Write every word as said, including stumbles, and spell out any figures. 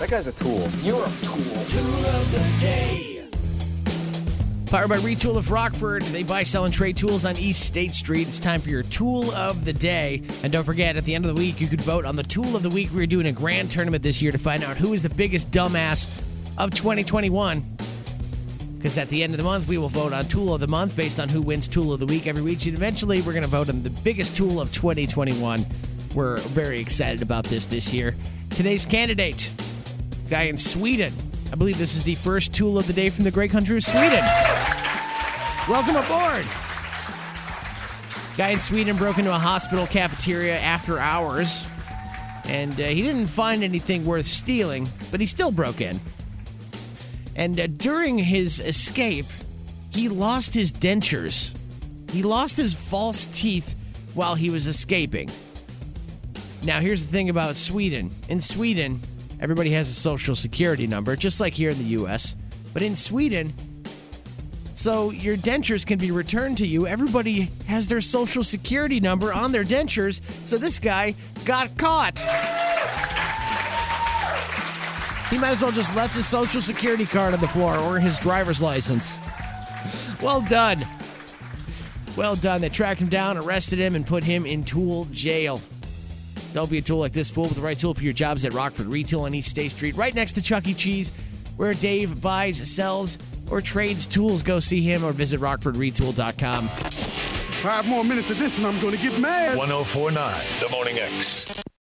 That guy's a tool. You're a tool. Tool of the day. Powered by Retool of Rockford. They buy, sell, and trade tools on East State Street. It's time for your Tool of the Day. And don't forget, at the end of the week, you could vote on the Tool of the Week. We're doing a grand tournament this year to find out who is the biggest dumbass of twenty twenty-one. Because at the end of the month, we will vote on Tool of the Month based on who wins Tool of the Week every week. And eventually, we're going to vote on the biggest tool of twenty twenty-one. We're very excited about this this year. Today's candidate, guy in Sweden. I believe this is the first Tool of the Day from the great country of Sweden. Welcome aboard. Guy in Sweden broke into a hospital cafeteria after hours, and uh, he didn't find anything worth stealing, but he still broke in. And uh, during his escape, he lost his dentures. He lost his false teeth while he was escaping. Now, here's the thing about Sweden. In Sweden, everybody has a social security number, just like here in the U S. But in Sweden, so your dentures can be returned to you, everybody has their social security number on their dentures, so this guy got caught. He might as well just left his social security card on the floor or his driver's license. Well done. Well done. They tracked him down, arrested him, and put him in tool jail. Don't be a tool like this fool. With the right tool for your jobs at Rockford Retool on East State Street, right next to Chuck E. Cheese, where Dave buys, sells, or trades tools. Go see him or visit rockford retool dot com. Five more minutes of this and I'm going to get mad. one oh four point nine The Morning X.